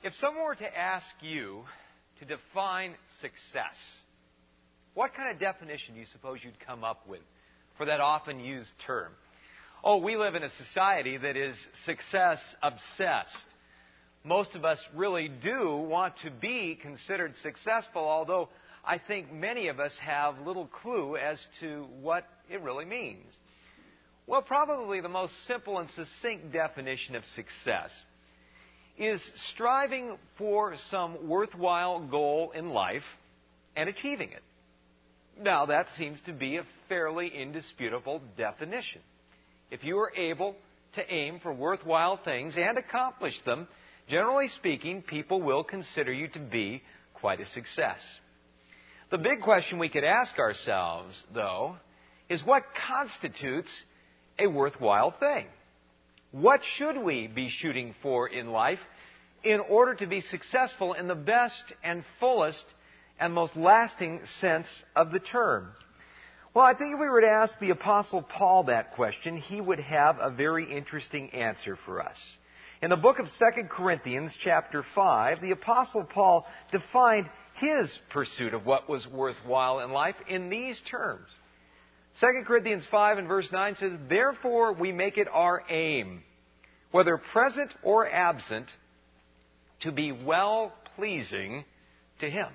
If someone were to ask you to define success, what kind of definition do you suppose you'd come up with for that often used term? Oh, we live in a society that is success obsessed. Most of us really do want to be considered successful, although I think many of us have little clue as to what it really means. Well, probably the most simple and succinct definition of success is striving for some worthwhile goal in life and achieving it. Now, that seems to be a fairly indisputable definition. If you are able to aim for worthwhile things and accomplish them, generally speaking, people will consider you to be quite a success. The big question we could ask ourselves, though, is what constitutes a worthwhile thing? What should we be shooting for in life in order to be successful in the best and fullest and most lasting sense of the term? Well, I think if we were to ask the Apostle Paul that question, he would have a very interesting answer for us. In the book of 2 Corinthians, chapter 5, the Apostle Paul defined his pursuit of what was worthwhile in life in these terms. 2 Corinthians 5 and verse 9 says, "Therefore we make it our aim, whether present or absent, to be well-pleasing to Him."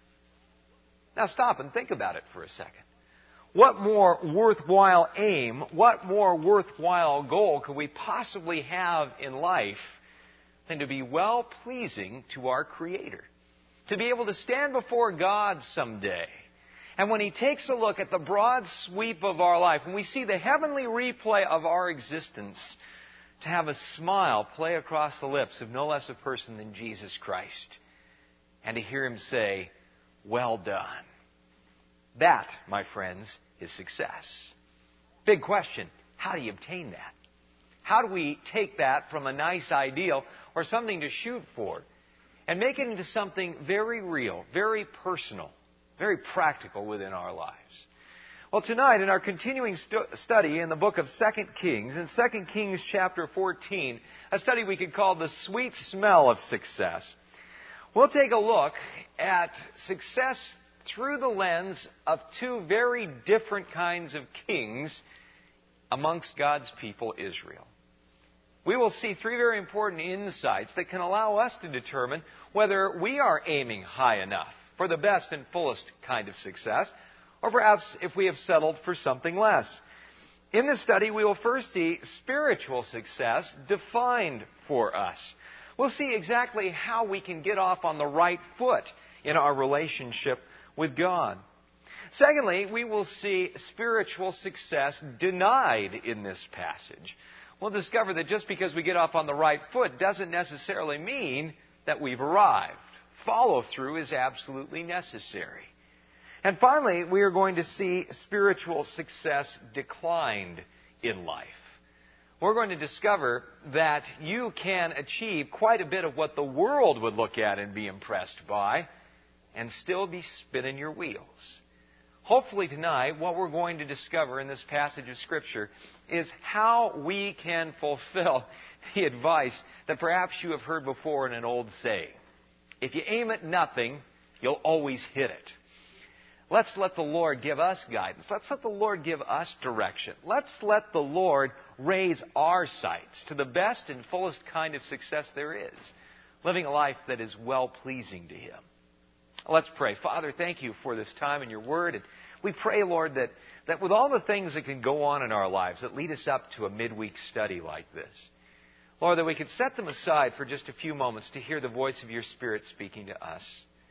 Now stop and think about it for a second. What more worthwhile aim, what more worthwhile goal could we possibly have in life than to be well-pleasing to our Creator? To be able to stand before God someday, and when He takes a look at the broad sweep of our life, when we see the heavenly replay of our existence, to have a smile play across the lips of no less a person than Jesus Christ, and to hear Him say, "Well done." That, my friends, is success. Big question, how do you obtain that? How do we take that from a nice ideal or something to shoot for and make it into something very real, very personal, very practical within our lives? Well, tonight in our continuing study in the book of 2 Kings, in 2 Kings chapter 14, a study we could call The Sweet Smell of Success, we'll take a look at success through the lens of two very different kinds of kings amongst God's people, Israel. We will see three very important insights that can allow us to determine whether we are aiming high enough for the best and fullest kind of success, or perhaps if we have settled for something less. In this study, we will first see spiritual success defined for us. We'll see exactly how we can get off on the right foot in our relationship with God. Secondly, we will see spiritual success denied in this passage. We'll discover that just because we get off on the right foot doesn't necessarily mean that we've arrived. Follow-through is absolutely necessary. And finally, we are going to see spiritual success declined in life. We're going to discover that you can achieve quite a bit of what the world would look at and be impressed by, and still be spinning your wheels. Hopefully tonight, what we're going to discover in this passage of Scripture is how we can fulfill the advice that perhaps you have heard before in an old saying. If you aim at nothing, you'll always hit it. Let's let the Lord give us guidance. Let's let the Lord give us direction. Let's let the Lord raise our sights to the best and fullest kind of success there is, living a life that is well-pleasing to Him. Let's pray. Father, thank You for this time in Your Word. And we pray, Lord, that with all the things that can go on in our lives that lead us up to a midweek study like this, Lord, that we could set them aside for just a few moments to hear the voice of Your Spirit speaking to us.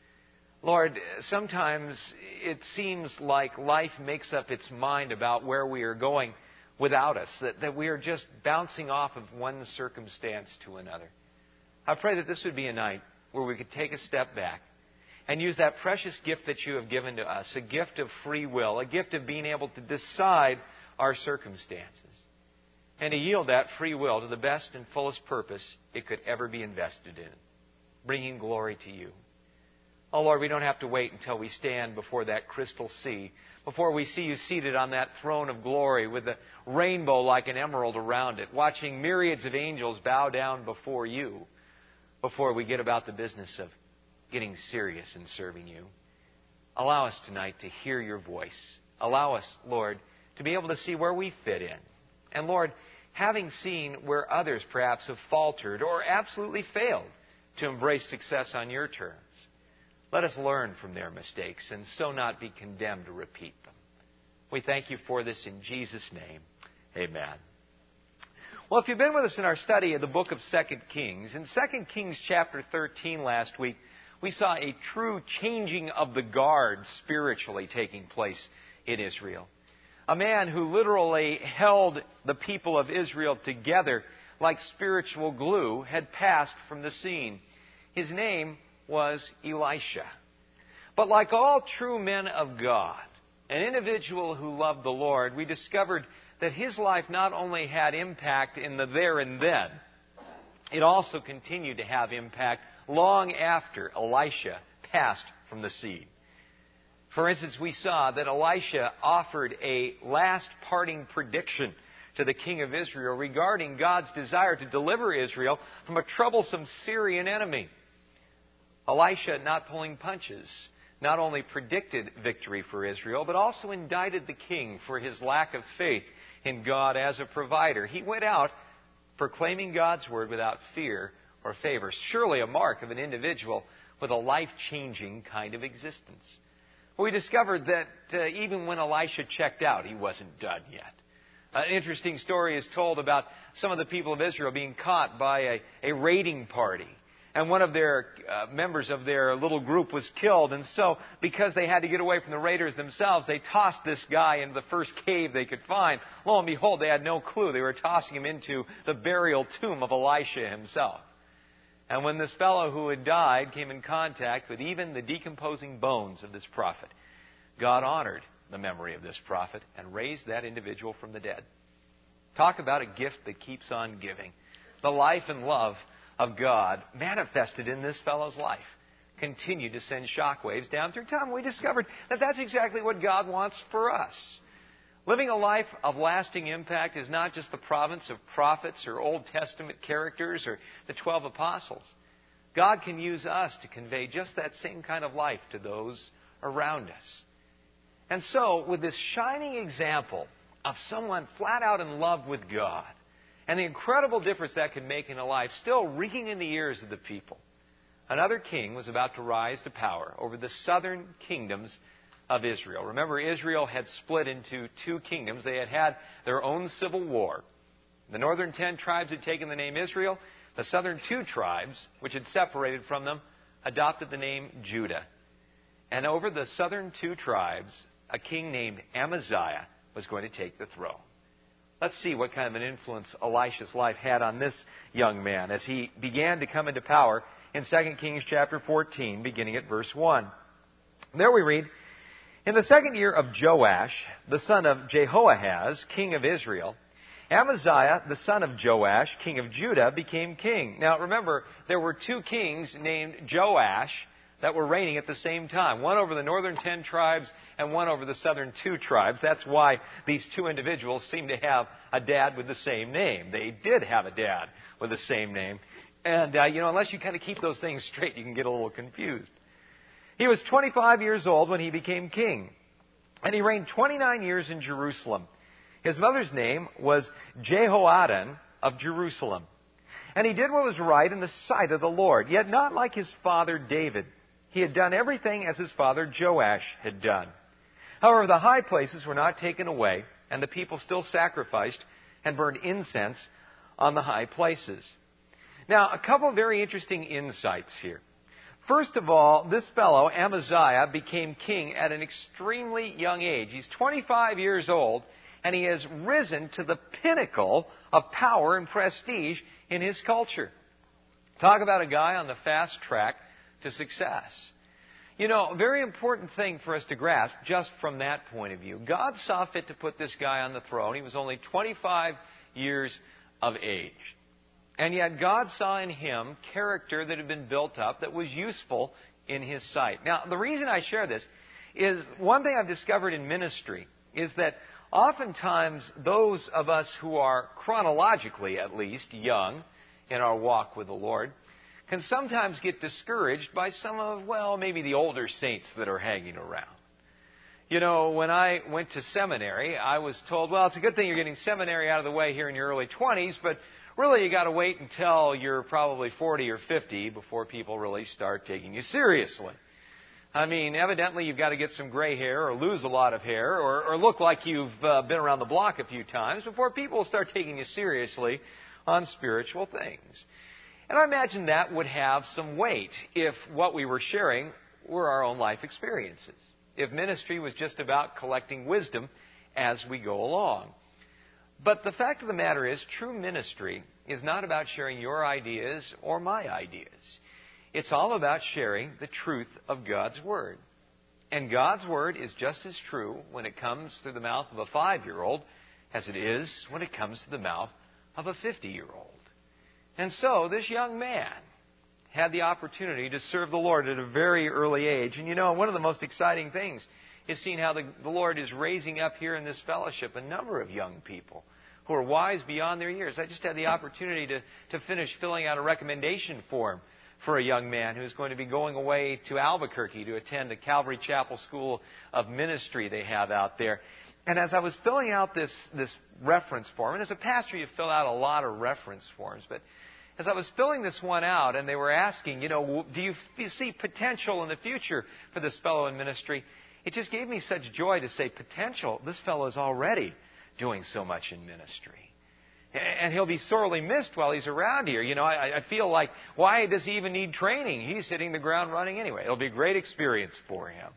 Lord, sometimes it seems like life makes up its mind about where we are going without us, that we are just bouncing off of one circumstance to another. I pray that this would be a night where we could take a step back and use that precious gift that You have given to us, a gift of free will, a gift of being able to decide our circumstances, and to yield that free will to the best and fullest purpose it could ever be invested in, bringing glory to You. Oh, Lord, we don't have to wait until we stand before that crystal sea, before we see You seated on that throne of glory with the rainbow like an emerald around it, watching myriads of angels bow down before You. before we get about the business of getting serious in serving you. Allow us tonight to hear your voice. Allow us, Lord, to be able to see where we fit in. And Lord, having seen where others perhaps have faltered or absolutely failed to embrace success on your terms, let us learn from their mistakes and so not be condemned to repeat them. We thank you for this in Jesus' name. Amen. Well, if you've been with us in our study of the book of 2 Kings, in 2 Kings chapter 13 last week, we saw a true changing of the guard spiritually taking place in Israel. A man who literally held the people of Israel together like spiritual glue had passed from the scene. His name was Elisha. But like all true men of God, an individual who loved the Lord, we discovered that his life not only had impact in the there and then, it also continued to have impact long after Elisha passed from the scene. For instance, we saw that Elisha offered a last parting prediction to the king of Israel regarding God's desire to deliver Israel from a troublesome Syrian enemy. Elisha, not pulling punches, not only predicted victory for Israel, but also indicted the king for his lack of faith in God as a provider. He went out proclaiming God's word without fear or favor. Surely a mark of an individual with a life-changing kind of existence. We discovered that even when Elisha checked out, he wasn't done yet. An interesting story is told about some of the people of Israel being caught by a raiding party. And one of their members of their little group was killed. And so, because they had to get away from the raiders themselves, they tossed this guy into the first cave they could find. Lo and behold, they had no clue. They were tossing him into the burial tomb of Elisha himself. And when this fellow who had died came in contact with even the decomposing bones of this prophet, God honored the memory of this prophet and raised that individual from the dead. Talk about a gift that keeps on giving. The life and love of God manifested in this fellow's life continued to send shockwaves down through time. We discovered that that's exactly what God wants for us. Living a life of lasting impact is not just the province of prophets or Old Testament characters or the 12 apostles. God can use us to convey just that same kind of life to those around us. And so, with this shining example of someone flat out in love with God, and the incredible difference that can make in a life, still ringing in the ears of the people, another king was about to rise to power over the southern kingdoms of Israel. Remember, Israel had split into two kingdoms. They had had their own civil war. The northern 10 tribes had taken the name Israel. The southern 2 tribes, which had separated from them, adopted the name Judah. And over the southern 2 tribes, a king named Amaziah was going to take the throne. Let's see what kind of an influence Elisha's life had on this young man as he began to come into power in 2 Kings chapter 14, beginning at verse 1. There we read, "In the 2nd year of Joash, the son of Jehoahaz, king of Israel, Amaziah, the son of Joash, king of Judah, became king." Now remember, there were 2 kings named Joash that were reigning at the same time. One over the northern 10 tribes and one over the southern 2 tribes. That's why these 2 individuals seem to have a dad with the same name. They did have a dad with the same name. And, unless you kind of keep those things straight, you can get a little confused. He was 25 years old when he became king. And he reigned 29 years in Jerusalem. His mother's name was Jehoaddan of Jerusalem. And he did what was right in the sight of the Lord, yet not like his father David. He had done everything as his father Joash had done. However, the high places were not taken away, and the people still sacrificed and burned incense on the high places. Now, a couple of very interesting insights here. First of all, this fellow, Amaziah, became king at an extremely young age. He's 25 years old, and he has risen to the pinnacle of power and prestige in his culture. Talk about a guy on the fast track to success. A very important thing for us to grasp just from that point of view. God saw fit to put this guy on the throne. He was only 25 years of age. And yet God saw in him character that had been built up that was useful in his sight. Now, the reason I share this is one thing I've discovered in ministry is that oftentimes those of us who are chronologically, at least, young in our walk with the Lord, can sometimes get discouraged by some of, well, maybe the older saints that are hanging around. You know, when I went to seminary, I was told, well, it's a good thing you're getting seminary out of the way here in your early 20s, but really you got to wait until you're probably 40 or 50 before people really start taking you seriously. I mean, evidently you've got to get some gray hair or lose a lot of hair or look like you've been around the block a few times before people will start taking you seriously on spiritual things. And I imagine that would have some weight if what we were sharing were our own life experiences. If ministry was just about collecting wisdom as we go along. But the fact of the matter is, true ministry is not about sharing your ideas or my ideas. It's all about sharing the truth of God's Word. And God's Word is just as true when it comes through the mouth of a 5-year-old as it is when it comes to the mouth of a 50-year-old. And so this young man had the opportunity to serve the Lord at a very early age. And you know, one of the most exciting things is seeing how the Lord is raising up here in this fellowship a number of young people who are wise beyond their years. I just had the opportunity to finish filling out a recommendation form for a young man who's going to be going away to Albuquerque to attend the Calvary Chapel School of Ministry they have out there. And as I was filling out this reference form, and as a pastor you fill out a lot of reference forms, but as I was filling this one out, and they were asking, you know, do you see potential in the future for this fellow in ministry? It just gave me such joy to say, potential? This fellow is already doing so much in ministry. And he'll be sorely missed while he's around here. You know, I feel like, why does he even need training? He's hitting the ground running anyway. It'll be a great experience for him.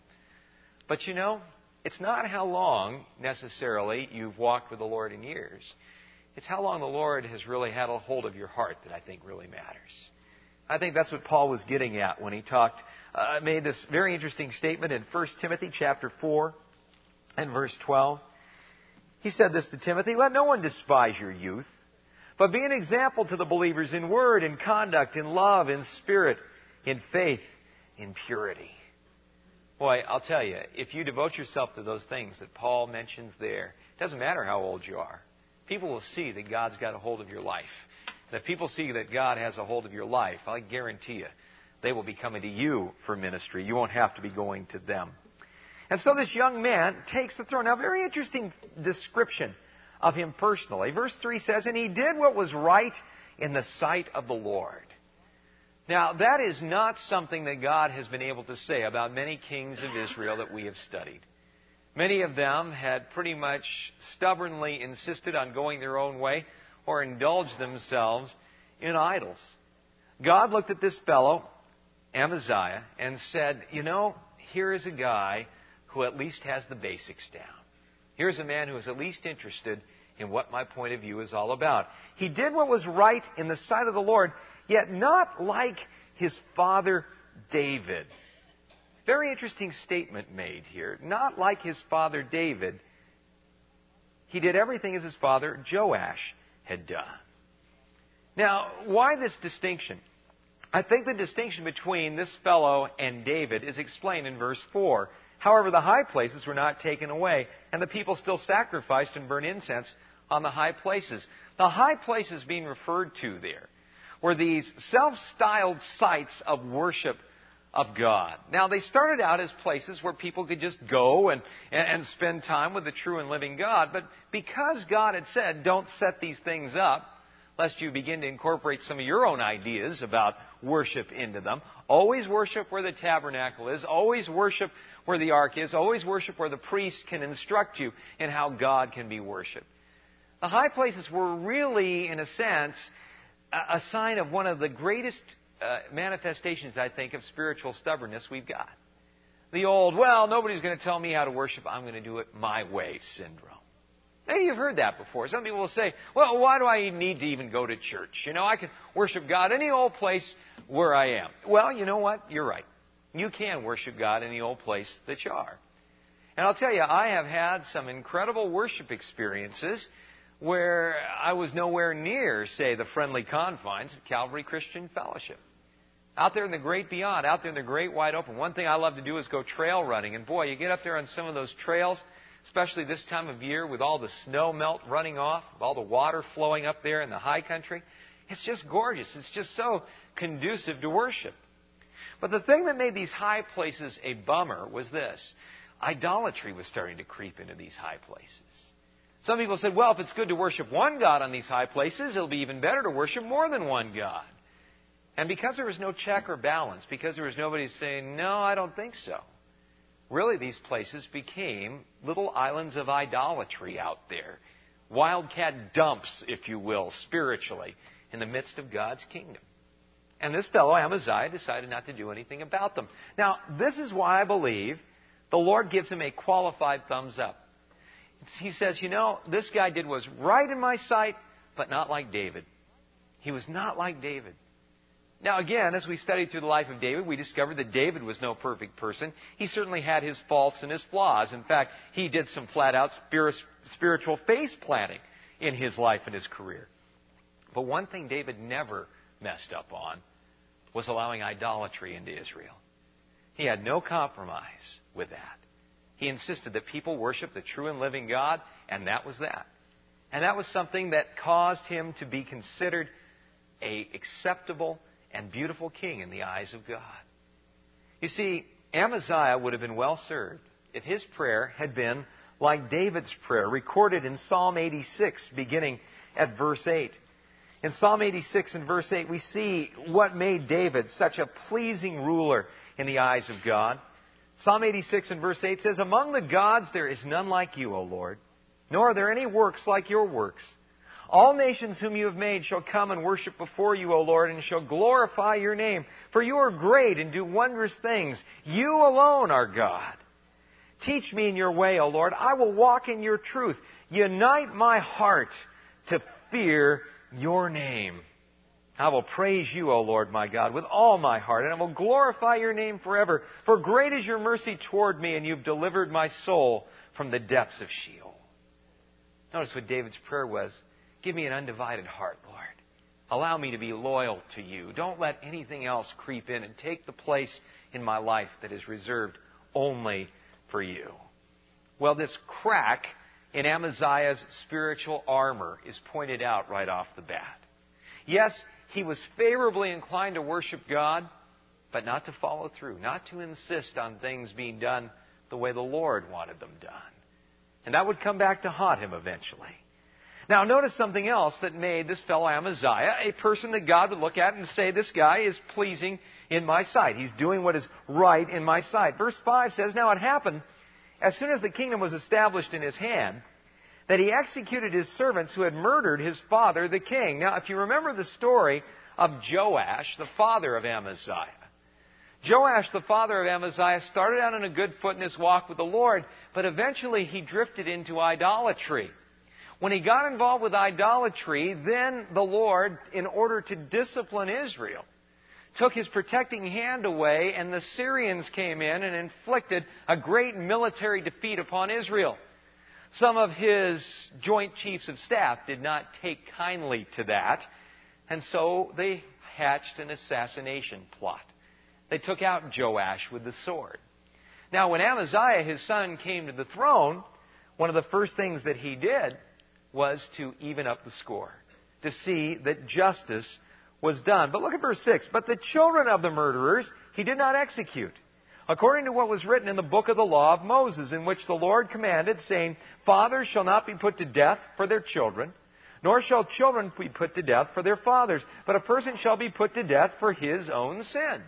But you know, it's not how long, necessarily, you've walked with the Lord in years. It's how long the Lord has really had a hold of your heart that I think really matters. I think that's what Paul was getting at when he made this very interesting statement in 1 Timothy chapter 4 and verse 12. He said this to Timothy, "Let no one despise your youth, but be an example to the believers in word, in conduct, in love, in spirit, in faith, in purity." Boy, I'll tell you, if you devote yourself to those things that Paul mentions there, it doesn't matter how old you are. People will see that God's got a hold of your life. And if people see that God has a hold of your life, I guarantee you, they will be coming to you for ministry. You won't have to be going to them. And so this young man takes the throne. Now, very interesting description of him personally. Verse 3 says, "And he did what was right in the sight of the Lord." Now, that is not something that God has been able to say about many kings of Israel that we have studied. Many of them had pretty much stubbornly insisted on going their own way or indulged themselves in idols. God looked at this fellow, Amaziah, and said, you know, here is a guy who at least has the basics down. Here's a man who is at least interested in what my point of view is all about. He did what was right in the sight of the Lord, yet not like his father David. Very interesting statement made here. Not like his father David. He did everything as his father Joash had done. Now, why this distinction? I think the distinction between this fellow and David is explained in verse 4. However, the high places were not taken away, and the people still sacrificed and burned incense on the high places. The high places being referred to there were these self-styled sites of worship of God. Now, they started out as places where people could just go and spend time with the true and living God. But because God had said, don't set these things up, lest you begin to incorporate some of your own ideas about worship into them. Always worship where the tabernacle is. Always worship where the ark is. Always worship where the priest can instruct you in how God can be worshipped. The high places were really, in a sense, a sign of one of the greatest manifestations, I think, of spiritual stubbornness we've got. The old, well, nobody's going to tell me how to worship. I'm going to do it my way syndrome. Maybe you've heard that before. Some people will say, well, why do I need to even go to church? You know, I can worship God any old place where I am. Well, you know what? You're right. You can worship God any old place that you are. And I'll tell you, I have had some incredible worship experiences where I was nowhere near, say, the friendly confines of Calvary Christian Fellowship. Out there in the great beyond, out there in the great wide open. One thing I love to do is go trail running. And boy, you get up there on some of those trails, especially this time of year with all the snow melt running off, all the water flowing up there in the high country. It's just gorgeous. It's just so conducive to worship. But the thing that made these high places a bummer was this. Idolatry was starting to creep into these high places. Some people said, well, if it's good to worship one God on these high places, it'll be even better to worship more than one God. And because there was no check or balance, because there was nobody saying, no, I don't think so, really these places became little islands of idolatry out there. Wildcat dumps, if you will, spiritually, in the midst of God's kingdom. And this fellow, Amaziah, decided not to do anything about them. Now, this is why I believe the Lord gives him a qualified thumbs up. He says, this guy did what was right in my sight, but not like David. He was not like David. Now, again, as we studied through the life of David, we discovered that David was no perfect person. He certainly had his faults and his flaws. In fact, he did some flat-out spiritual face planting in his life and his career. But one thing David never messed up on was allowing idolatry into Israel. He had no compromise with that. He insisted that people worship the true and living God, and that was that. And that was something that caused him to be considered an acceptable and beautiful king in the eyes of God. You see, Amaziah would have been well served if his prayer had been like David's prayer, recorded in Psalm 86, beginning at verse 8. In Psalm 86 and verse 8, we see what made David such a pleasing ruler in the eyes of God. Psalm 86 and verse 8 says, among the gods there is none like you, O Lord, nor are there any works like your works. All nations whom you have made shall come and worship before you, O Lord, and shall glorify your name. For you are great and do wondrous things. You alone are God. Teach me in your way, O Lord. I will walk in your truth. Unite my heart to fear your name. I will praise you, O Lord my God, with all my heart, and I will glorify your name forever. For great is your mercy toward me, and you've delivered my soul from the depths of Sheol. Notice what David's prayer was. Give me an undivided heart, Lord. Allow me to be loyal to you. Don't let anything else creep in and take the place in my life that is reserved only for you. Well, this crack in Amaziah's spiritual armor is pointed out right off the bat. Yes, he was favorably inclined to worship God, but not to follow through, not to insist on things being done the way the Lord wanted them done. And that would come back to haunt him eventually. Now, notice something else that made this fellow Amaziah a person that God would look at and say, this guy is pleasing in my sight. He's doing what is right in my sight. Verse 5 says, now it happened, as soon as the kingdom was established in his hand, that he executed his servants who had murdered his father, the king. Now, if you remember the story of Joash, the father of Amaziah. Joash, the father of Amaziah, started out on a good foot in his walk with the Lord, but eventually he drifted into idolatry. When he got involved with idolatry, then the Lord, in order to discipline Israel, took his protecting hand away, and the Syrians came in and inflicted a great military defeat upon Israel. Some of his joint chiefs of staff did not take kindly to that, and so they hatched an assassination plot. They took out Joash with the sword. Now, when Amaziah, his son, came to the throne, one of the first things that he did was to even up the score, to see that justice was done. But look at verse 6. But the children of the murderers he did not execute, according to what was written in the book of the law of Moses, in which the Lord commanded, saying, fathers shall not be put to death for their children, nor shall children be put to death for their fathers, but a person shall be put to death for his own sin.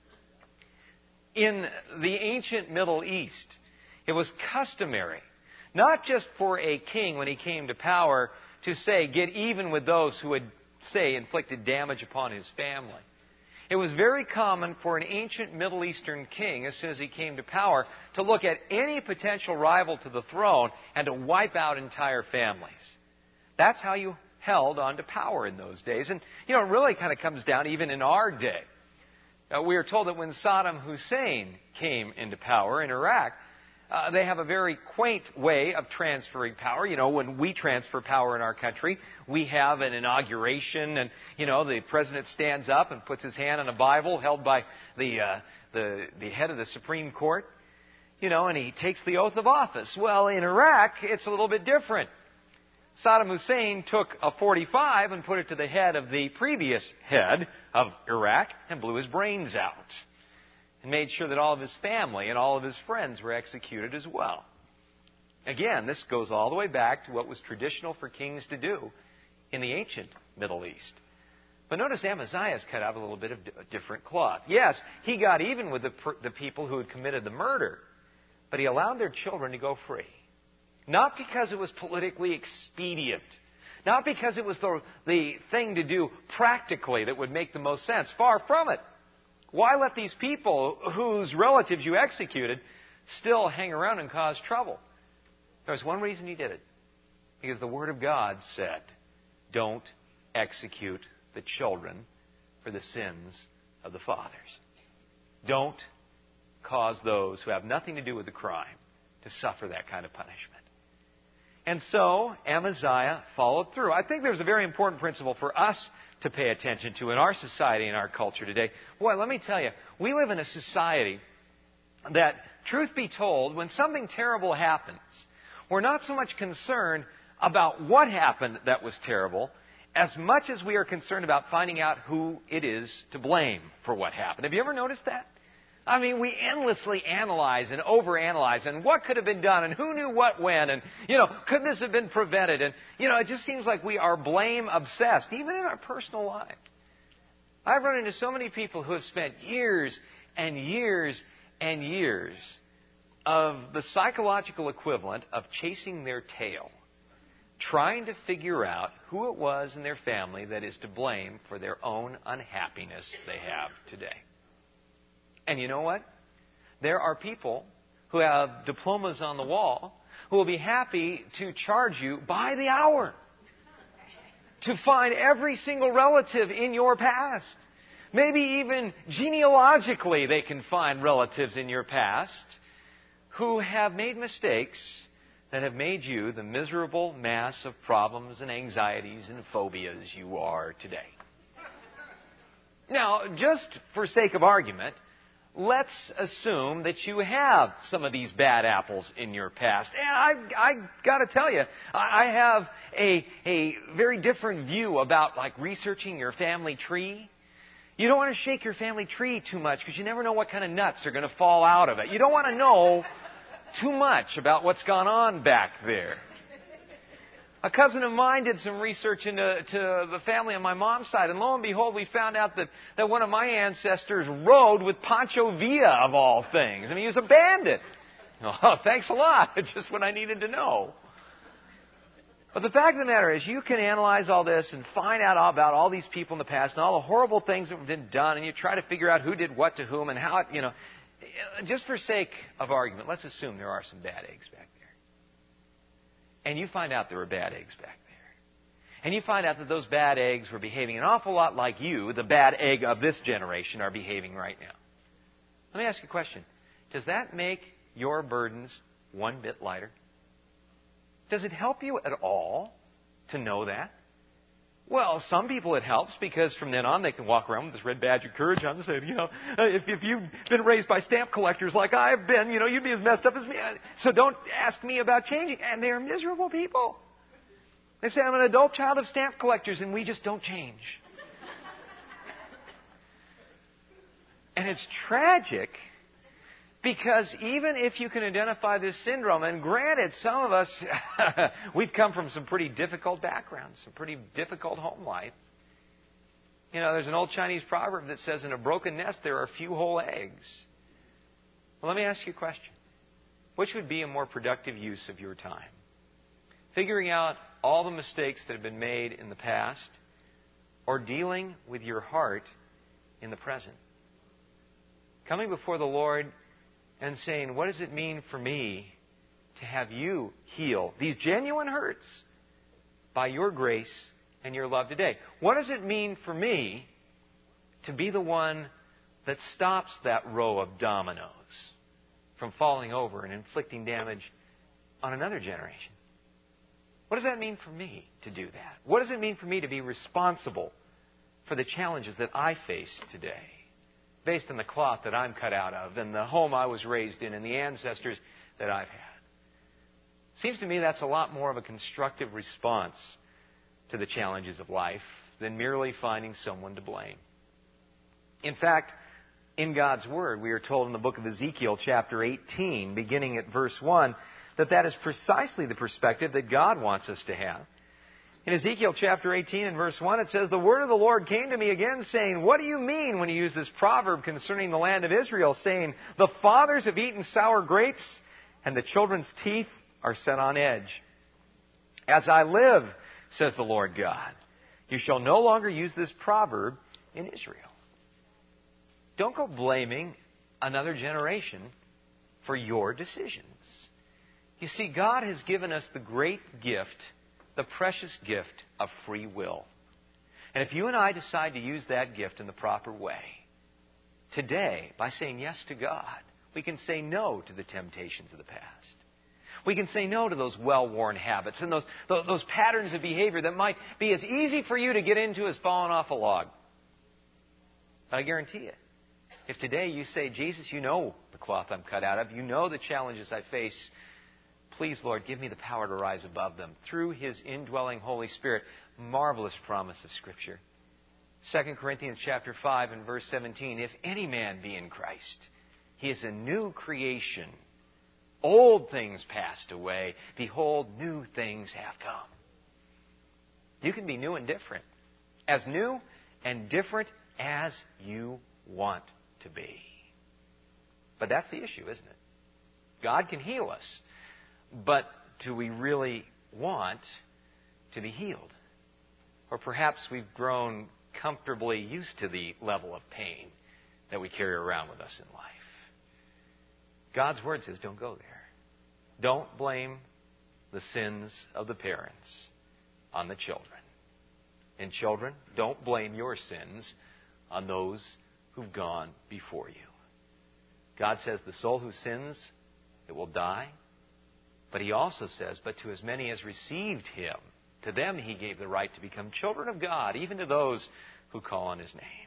In the ancient Middle East, it was customary, not just for a king when he came to power, to say, get even with those who had, say, inflicted damage upon his family. It was very common for an ancient Middle Eastern king, as soon as he came to power, to look at any potential rival to the throne and to wipe out entire families. That's how you held on to power in those days. And, it really kind of comes down even in our day. We are told that when Saddam Hussein came into power in Iraq, they have a very quaint way of transferring power. When we transfer power in our country, we have an inauguration, and the president stands up and puts his hand on a Bible held by the head of the Supreme Court, and he takes the oath of office. Well, in Iraq, it's a little bit different. Saddam Hussein took a .45 and put it to the head of the previous head of Iraq and blew his brains out. And made sure that all of his family and all of his friends were executed as well. Again, this goes all the way back to what was traditional for kings to do in the ancient Middle East. But notice Amaziah's cut out a little bit of different cloth. Yes, he got even with the people who had committed the murder, but he allowed their children to go free. Not because it was politically expedient. Not because it was the thing to do practically that would make the most sense. Far from it. Why let these people whose relatives you executed still hang around and cause trouble? There's one reason he did it. Because the Word of God said, don't execute the children for the sins of the fathers. Don't cause those who have nothing to do with the crime to suffer that kind of punishment. And so Amaziah followed through. I think there's a very important principle for us to pay attention to in our society and our culture today. Boy, let me tell you, we live in a society that, truth be told, when something terrible happens, we're not so much concerned about what happened that was terrible, as much as we are concerned about finding out who it is to blame for what happened. Have you ever noticed that? I mean, we endlessly analyze and overanalyze, and what could have been done, and who knew what when, and, could this have been prevented? And, it just seems like we are blame obsessed, even in our personal life. I've run into so many people who have spent years and years and years of the psychological equivalent of chasing their tail, trying to figure out who it was in their family that is to blame for their own unhappiness they have today. And you know what? There are people who have diplomas on the wall who will be happy to charge you by the hour to find every single relative in your past. Maybe even genealogically they can find relatives in your past who have made mistakes that have made you the miserable mass of problems and anxieties and phobias you are today. Now, just for sake of argument, let's assume that you have some of these bad apples in your past. And I got to tell you, I have a very different view about researching your family tree. You don't want to shake your family tree too much because you never know what kind of nuts are going to fall out of it. You don't want to know too much about what's gone on back there. A cousin of mine did some research into the family on my mom's side, and lo and behold, we found out that one of my ancestors rode with Pancho Villa, of all things. I mean, he was a bandit. Oh, thanks a lot. It's just what I needed to know. But the fact of the matter is, you can analyze all this and find out about all these people in the past and all the horrible things that have been done, and you try to figure out who did what to whom and how it, just for sake of argument, let's assume there are some bad eggs back there. And you find out there were bad eggs back there. And you find out that those bad eggs were behaving an awful lot like you, the bad egg of this generation, are behaving right now. Let me ask you a question. Does that make your burdens one bit lighter? Does it help you at all to know that? Well, some people it helps because from then on they can walk around with this red badge of courage on the side. If you've been raised by stamp collectors like I've been, you'd be as messed up as me. So don't ask me about changing. And they're miserable people. They say, I'm an adult child of stamp collectors and we just don't change. And it's tragic because even if you can identify this syndrome, and granted, some of us, we've come from some pretty difficult backgrounds, some pretty difficult home life. There's an old Chinese proverb that says, in a broken nest, there are few whole eggs. Well, let me ask you a question. Which would be a more productive use of your time? Figuring out all the mistakes that have been made in the past, or dealing with your heart in the present? Coming before the Lord and saying, what does it mean for me to have you heal these genuine hurts by your grace and your love today? What does it mean for me to be the one that stops that row of dominoes from falling over and inflicting damage on another generation? What does that mean for me to do that? What does it mean for me to be responsible for the challenges that I face today, based on the cloth that I'm cut out of and the home I was raised in and the ancestors that I've had? Seems to me that's a lot more of a constructive response to the challenges of life than merely finding someone to blame. In fact, in God's Word, we are told in the book of Ezekiel, chapter 18, beginning at verse 1, that is precisely the perspective that God wants us to have. In Ezekiel chapter 18 and verse 1, it says, "The word of the Lord came to me again, saying, what do you mean when you use this proverb concerning the land of Israel, saying, the fathers have eaten sour grapes, and the children's teeth are set on edge? As I live, says the Lord God, you shall no longer use this proverb in Israel." Don't go blaming another generation for your decisions. You see, God has given us the great gift, the precious gift of free will. And if you and I decide to use that gift in the proper way, today, by saying yes to God, we can say no to the temptations of the past. We can say no to those well-worn habits and those patterns of behavior that might be as easy for you to get into as falling off a log. But I guarantee you, if today you say, Jesus, you know the cloth I'm cut out of, you know the challenges I face, please, Lord, give me the power to rise above them through His indwelling Holy Spirit. Marvelous promise of Scripture. 2 Corinthians chapter 5 and verse 17, if any man be in Christ, he is a new creation. Old things passed away. Behold, new things have come. You can be new and different. As new and different as you want to be. But that's the issue, isn't it? God can heal us. But do we really want to be healed? Or perhaps we've grown comfortably used to the level of pain that we carry around with us in life. God's Word says, don't go there. Don't blame the sins of the parents on the children. And children, don't blame your sins on those who've gone before you. God says the soul who sins, it will die. But He also says, but to as many as received Him, to them He gave the right to become children of God, even to those who call on His name.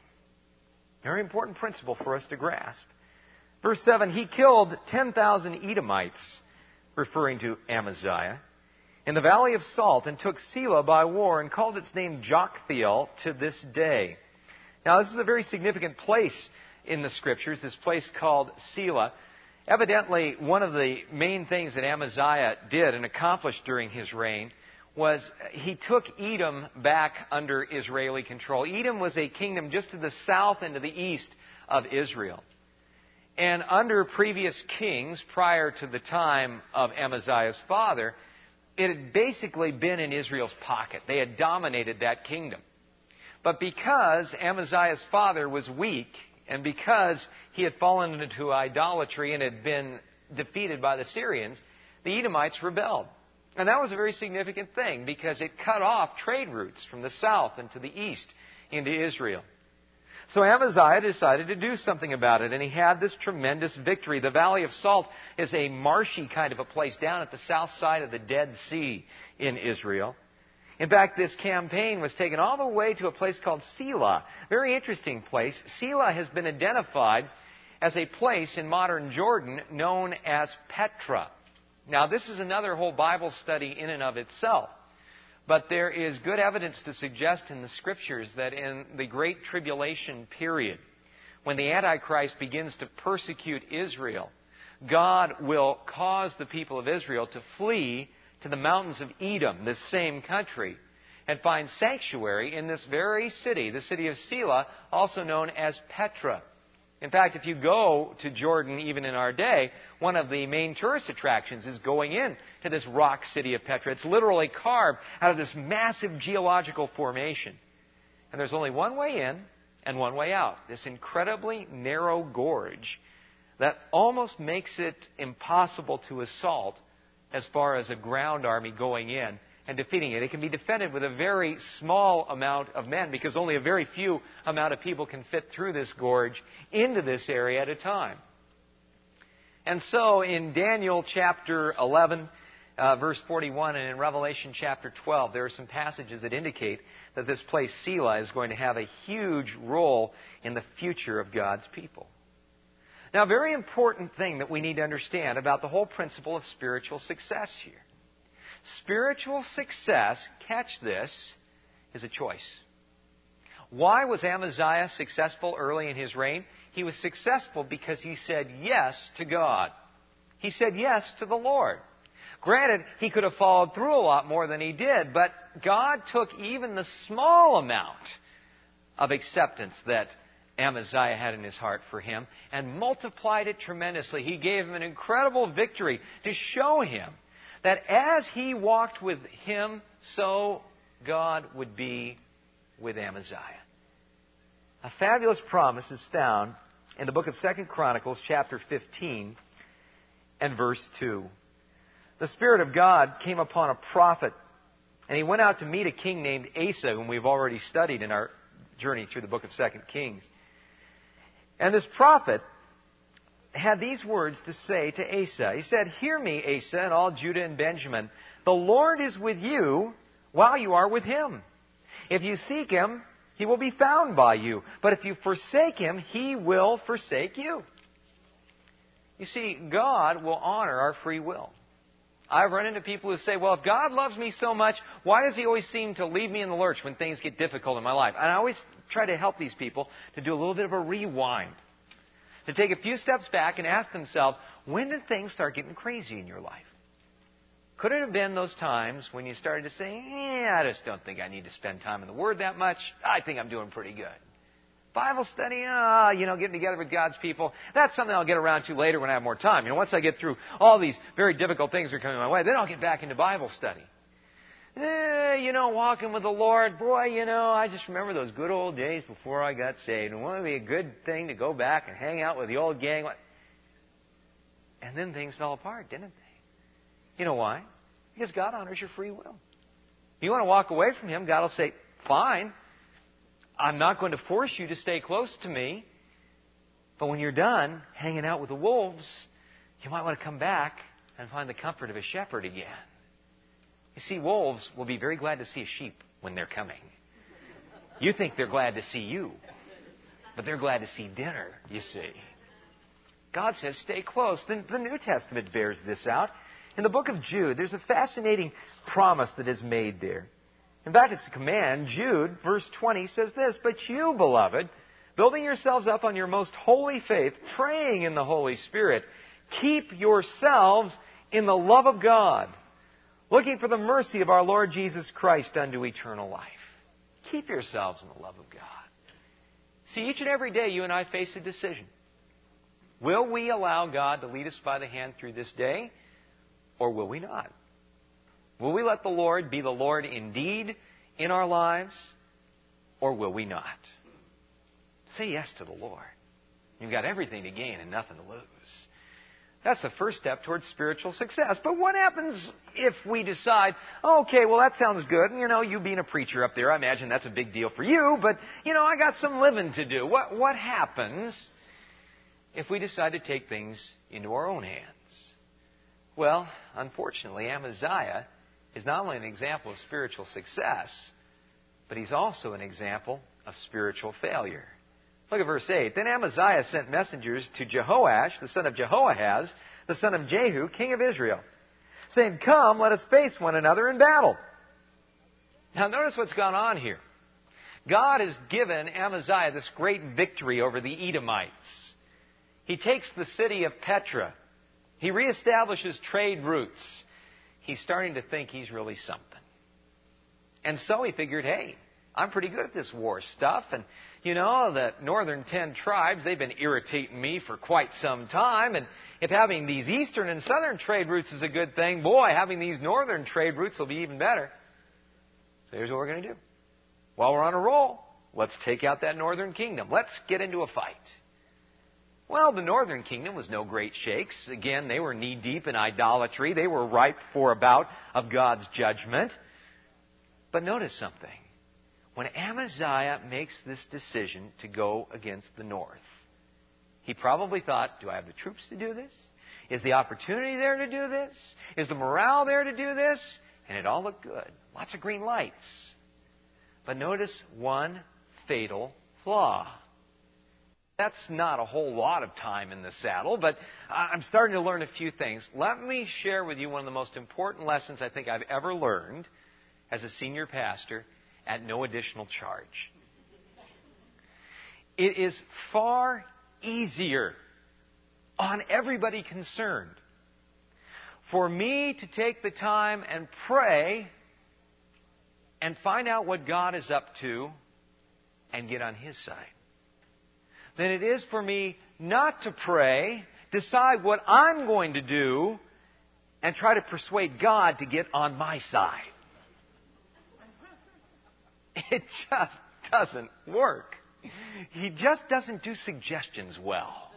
Very important principle for us to grasp. Verse 7, he killed 10,000 Edomites, referring to Amaziah, in the valley of Salt, and took Selah by war, and called its name Joktheel to this day. Now, this is a very significant place in the Scriptures, this place called Selah. Evidently, one of the main things that Amaziah did and accomplished during his reign was he took Edom back under Israeli control. Edom was a kingdom just to the south and to the east of Israel. And under previous kings, prior to the time of Amaziah's father, it had basically been in Israel's pocket. They had dominated that kingdom. But because Amaziah's father was weak, and because he had fallen into idolatry and had been defeated by the Syrians, the Edomites rebelled. And that was a very significant thing because it cut off trade routes from the south and to the east into Israel. So Amaziah decided to do something about it, and he had this tremendous victory. The Valley of Salt is a marshy kind of a place down at the south side of the Dead Sea in Israel. In fact, this campaign was taken all the way to a place called Selah. Very interesting place. Selah has been identified as a place in modern Jordan known as Petra. Now, this is another whole Bible study in and of itself. But there is good evidence to suggest in the Scriptures that in the Great Tribulation period, when the Antichrist begins to persecute Israel, God will cause the people of Israel to flee to the mountains of Edom, this same country, and find sanctuary in this very city, the city of Selah, also known as Petra. In fact, if you go to Jordan even in our day, one of the main tourist attractions is going in to this rock city of Petra. It's literally carved out of this massive geological formation. And there's only one way in and one way out. This incredibly narrow gorge that almost makes it impossible to assault as far as a ground army going in and defeating it. It can be defended with a very small amount of men because only a very few amount of people can fit through this gorge into this area at a time. And so in Daniel chapter 11, verse 41, and in Revelation chapter 12, there are some passages that indicate that this place, Selah, is going to have a huge role in the future of God's people. Now, a very important thing that we need to understand about the whole principle of spiritual success here Spiritual success, catch this, is a choice. Why was Amaziah successful early in his reign? He was successful because he said yes to God. He said yes to the Lord. Granted, he could have followed through a lot more than he did, but God took even the small amount of acceptance that Amaziah had in his heart for him and multiplied it tremendously. He gave him an incredible victory to show him that as he walked with him, so God would be with Amaziah. A fabulous promise is found in the book of 2 Chronicles, chapter 15 and verse 2. The Spirit of God came upon a prophet, and he went out to meet a king named Asa, whom we've already studied in our journey through the book of 2 Kings. And this prophet had these words to say to Asa. He said, "Hear me, Asa, and all Judah and Benjamin. The Lord is with you while you are with Him. If you seek Him, He will be found by you. But if you forsake Him, He will forsake you." You see, God will honor our free will. I've run into people who say, well, if God loves me so much, why does He always seem to leave me in the lurch when things get difficult in my life? And I always try to help these people to do a little bit of a rewind, to take a few steps back and ask themselves, when did things start getting crazy in your life? Could it have been those times when you started to say, I just don't think I need to spend time in the Word that much. I think I'm doing pretty good. Bible study, getting together with God's people, that's something I'll get around to later when I have more time. Once I get through all these very difficult things that are coming my way, then I'll get back into Bible study. Walking with the Lord, boy, I just remember those good old days before I got saved. And wouldn't it be a good thing to go back and hang out with the old gang? And then things fell apart, didn't they? You know why? Because God honors your free will. If you want to walk away from Him, God will say, fine, I'm not going to force you to stay close to me. But when you're done hanging out with the wolves, you might want to come back and find the comfort of a shepherd again. You see, wolves will be very glad to see a sheep when they're coming. You think they're glad to see you, but they're glad to see dinner, you see. God says, stay close. The New Testament bears this out. In the book of Jude, there's a fascinating promise that is made there. In fact, it's a command. Jude, verse 20, says this, "But you, beloved, building yourselves up on your most holy faith, praying in the Holy Spirit, keep yourselves in the love of God, looking for the mercy of our Lord Jesus Christ unto eternal life." Keep yourselves in the love of God. See, each and every day you and I face a decision. Will we allow God to lead us by the hand through this day, or will we not? Will we let the Lord be the Lord indeed in our lives, or will we not? Say yes to the Lord. You've got everything to gain and nothing to lose. That's the first step towards spiritual success. But what happens if we decide, okay, well, that sounds good. You being a preacher up there, I imagine that's a big deal for you, but, I got some living to do. What happens if we decide to take things into our own hands? Well, unfortunately, Amaziah is not only an example of spiritual success, but he's also an example of spiritual failure. Look at verse 8. "Then Amaziah sent messengers to Jehoash, the son of Jehoahaz, the son of Jehu, king of Israel, saying, 'Come, let us face one another in battle.'" Now notice what's gone on here. God has given Amaziah this great victory over the Edomites. He takes the city of Petra. He reestablishes trade routes. He's starting to think he's really something. And so he figured, hey, I'm pretty good at this war stuff. And, the northern 10 tribes, they've been irritating me for quite some time. And if having these eastern and southern trade routes is a good thing, boy, having these northern trade routes will be even better. So here's what we're going to do. While we're on a roll, let's take out that northern kingdom. Let's get into a fight. Well, the northern kingdom was no great shakes. Again, they were knee-deep in idolatry. They were ripe for a bout of God's judgment. But notice something. When Amaziah makes this decision to go against the north, he probably thought, do I have the troops to do this? Is the opportunity there to do this? Is the morale there to do this? And it all looked good. Lots of green lights. But notice one fatal flaw. That's not a whole lot of time in the saddle, but I'm starting to learn a few things. Let me share with you one of the most important lessons I think I've ever learned as a senior pastor at no additional charge. It is far easier on everybody concerned for me to take the time and pray and find out what God is up to and get on His side than it is for me not to pray, decide what I'm going to do, and try to persuade God to get on my side. It just doesn't work. He just doesn't do suggestions well.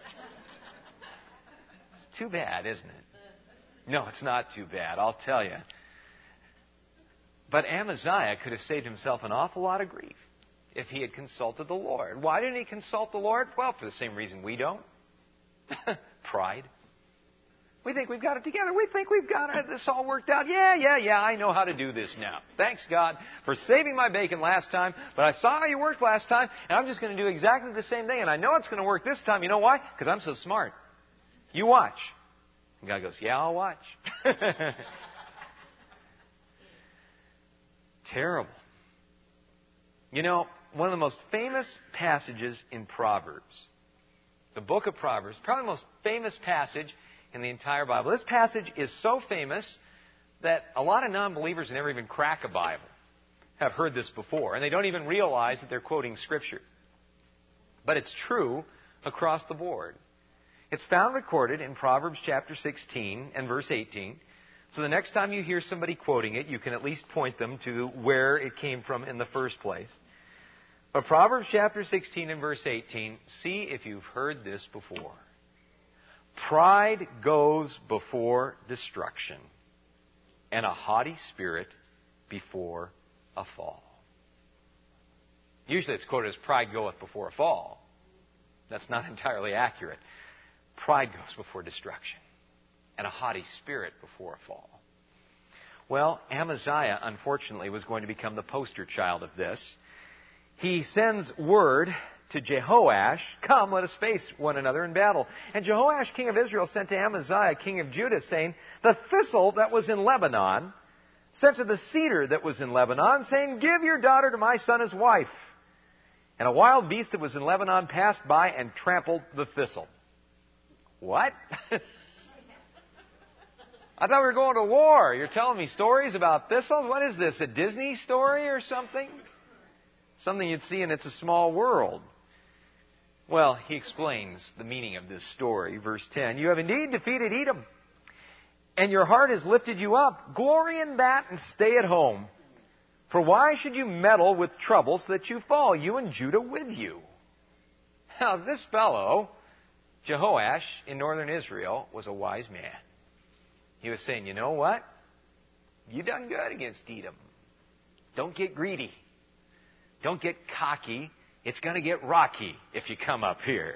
It's too bad, isn't it? No, it's not too bad, I'll tell you. But Amaziah could have saved himself an awful lot of grief if he had consulted the Lord. Why didn't he consult the Lord? Well, for the same reason we don't. Pride. We think we've got it together. We think we've got this all worked out. Yeah, I know how to do this now. Thanks, God, for saving my bacon last time, but I saw how you worked last time, and I'm just going to do exactly the same thing, and I know it's going to work this time. You know why? Because I'm so smart. You watch. And God goes, yeah, I'll watch. Terrible. You know, one of the most famous passages in Proverbs, the book of Proverbs, probably the most famous passage in the entire Bible. This passage is so famous that a lot of non-believers who never even crack a Bible have heard this before, and they don't even realize that they're quoting Scripture. But it's true across the board. It's found recorded in Proverbs chapter 16 and verse 18. So the next time you hear somebody quoting it, you can at least point them to where it came from in the first place. But Proverbs chapter 16 and verse 18, see if you've heard this before. Pride goes before destruction, and a haughty spirit before a fall. Usually it's quoted as pride goeth before a fall. That's not entirely accurate. Pride goes before destruction, and a haughty spirit before a fall. Well, Amaziah, unfortunately, was going to become the poster child of this. He sends word to Jehoash, come, let us face one another in battle. And Jehoash, king of Israel, sent to Amaziah, king of Judah, saying, the thistle that was in Lebanon sent to the cedar that was in Lebanon, saying, give your daughter to my son as wife. And a wild beast that was in Lebanon passed by and trampled the thistle. What? I thought we were going to war. You're telling me stories about thistles? What is this, a Disney story or something? Something you'd see in It's a Small World. Well, he explains the meaning of this story. Verse 10, you have indeed defeated Edom, and your heart has lifted you up. Glory in that and stay at home. For why should you meddle with trouble so that you fall, you and Judah with you? Now, this fellow, Jehoash, in northern Israel, was a wise man. He was saying, you know what? You done good against Edom. Don't get greedy. Don't get cocky. It's going to get rocky if you come up here.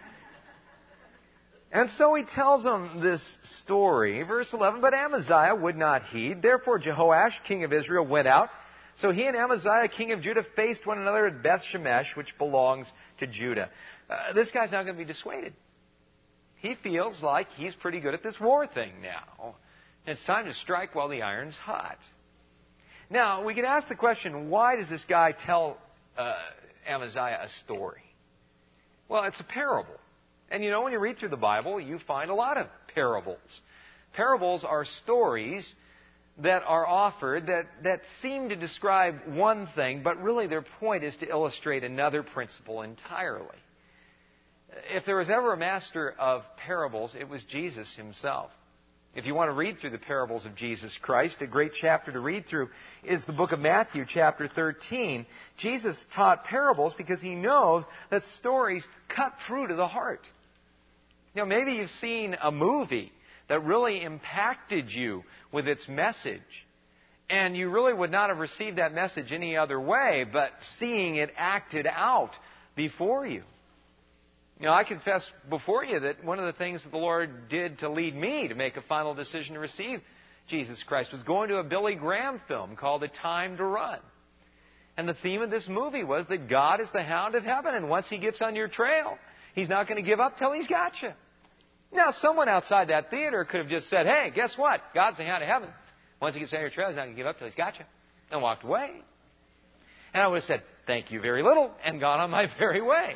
And so he tells them this story. Verse 11, but Amaziah would not heed. Therefore Jehoash, king of Israel, went out. So he and Amaziah, king of Judah, faced one another at Beth Shemesh, which belongs to Judah. This guy's not going to be dissuaded. He feels like he's pretty good at this war thing now. And it's time to strike while the iron's hot. Now, we could ask the question, why does this guy tell Amaziah a story? Well, it's a parable. And you know, when you read through the Bible, you find a lot of parables. Parables are stories that are offered that seem to describe one thing, but really their point is to illustrate another principle entirely. If there was ever a master of parables, it was Jesus himself. If you want to read through the parables of Jesus Christ, a great chapter to read through is the book of Matthew, chapter 13. Jesus taught parables because he knows that stories cut through to the heart. You know, maybe you've seen a movie that really impacted you with its message, and you really would not have received that message any other way but seeing it acted out before you. You know, I confess before you that one of the things that the Lord did to lead me to make a final decision to receive Jesus Christ was going to a Billy Graham film called A Time to Run. And the theme of this movie was that God is the hound of heaven, and once He gets on your trail, He's not going to give up till He's got you. Now, someone outside that theater could have just said, hey, guess what? God's the hound of heaven. Once He gets on your trail, He's not going to give up till He's got you. And walked away. And I would have said, thank you very little, and gone on my very way.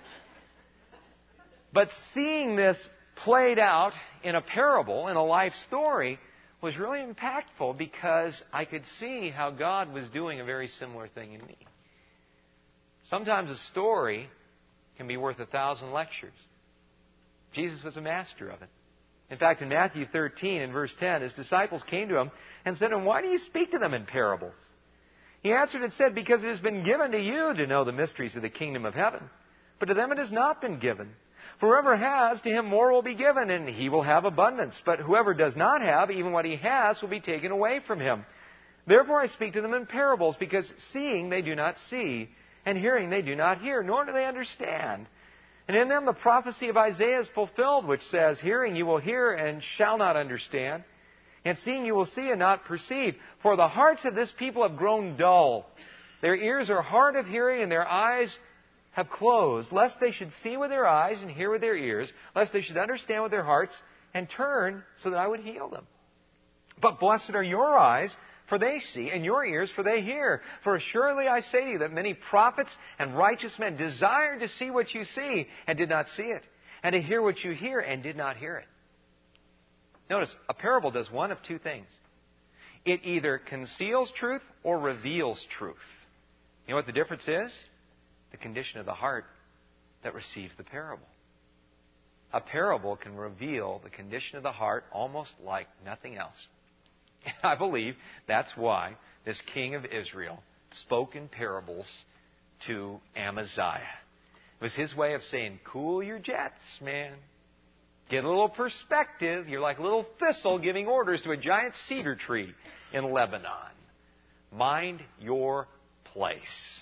But seeing this played out in a parable, in a life story, was really impactful because I could see how God was doing a very similar thing in me. Sometimes a story can be worth 1,000 lectures. Jesus was a master of it. In fact, in Matthew 13 and verse 10, His disciples came to Him and said to Him, why do you speak to them in parables? He answered and said, because it has been given to you to know the mysteries of the kingdom of heaven. But to them it has not been given. For whoever has, to him more will be given, and he will have abundance. But whoever does not have, even what he has will be taken away from him. Therefore I speak to them in parables, because seeing they do not see, and hearing they do not hear, nor do they understand. And in them the prophecy of Isaiah is fulfilled, which says, hearing you will hear and shall not understand, and seeing you will see and not perceive. For the hearts of this people have grown dull. Their ears are hard of hearing, and their eyes have closed, lest they should see with their eyes and hear with their ears, lest they should understand with their hearts and turn so that I would heal them. But blessed are your eyes, for they see, and your ears, for they hear. For assuredly I say to you that many prophets and righteous men desired to see what you see and did not see it, and to hear what you hear and did not hear it. Notice, a parable does one of two things. It either conceals truth or reveals truth. You know what the difference is? The condition of the heart that receives the parable. A parable can reveal the condition of the heart almost like nothing else. And I believe that's why this king of Israel spoke in parables to Amaziah. It was his way of saying, cool your jets, man. Get a little perspective. You're like a little thistle giving orders to a giant cedar tree in Lebanon. Mind your place.